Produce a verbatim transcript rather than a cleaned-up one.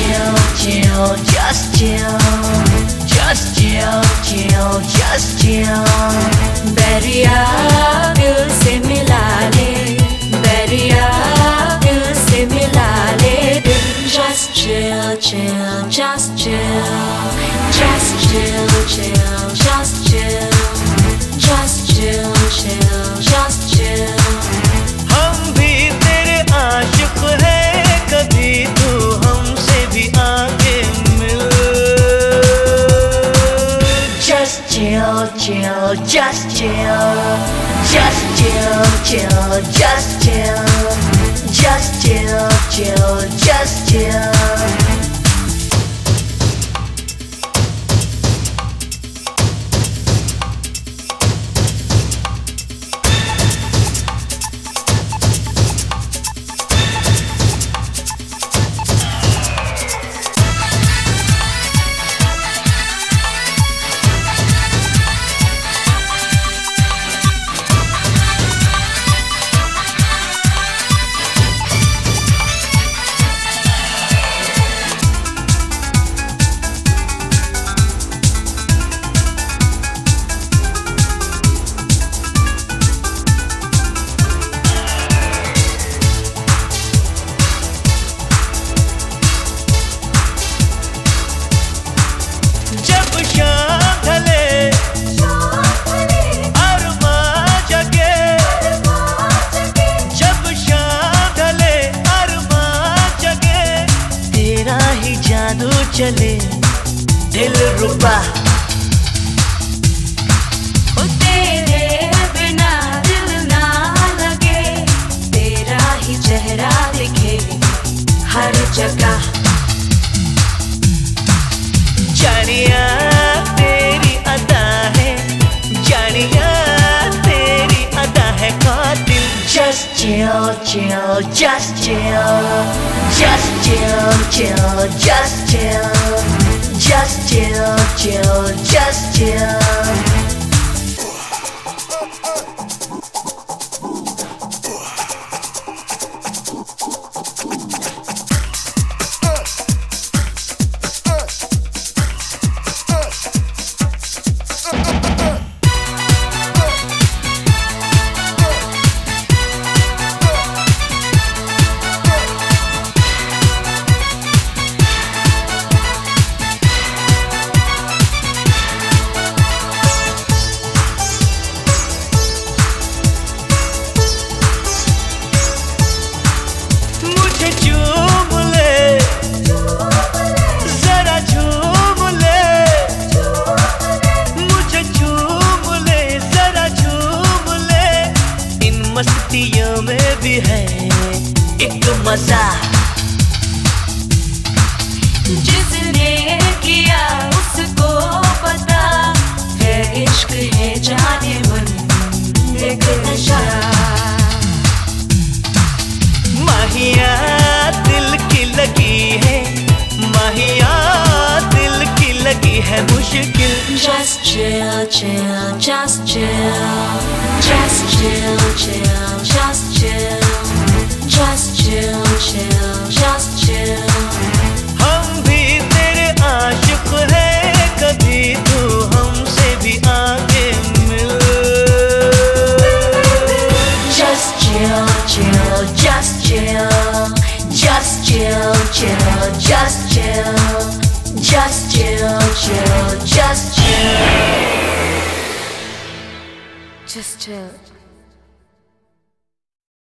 chill, chill, just chill, just chill, chill, just chill. Bairiya दिल से मिला ले, बैरिया दिल से मिला ले दिल. Just chill, chill, just chill, just chill, chill, just chill, just chill, chill, just chill. हम भी तेरे आशिक हैं, कभी तू हमसे भी आगे मिल. Just chill, chill, just chill, just chill, chill, just chill, just chill, chill, just chill. जादू चले दिल रुबा, ओ तेरे बिना दिल ना लगे, तेरा ही चेहरा दिखे हर जगह. जानिया तेरी अदा है, जानिया तेरी अदा है कातिल. Just chill, chill, just chill, just chill, chill, just chill, just chill, chill, just chill. मस्तियों में भी है एक मजा, जिसने किया उसको पता है, इश्क है जाने मन एक नशा. माहिया दिल की लगी है, माहिया दिल की लगी है मुश्किल. Just chill, chill, just chill, just chill, chill, just chill, just chill, chill, just chill. हम भी तेरे आशिक हैं, कभी तू हमसे भी आगे मिल. Just chill, chill, just chill, just chill, chill, just chill, just chill, chill, just chill, just chill.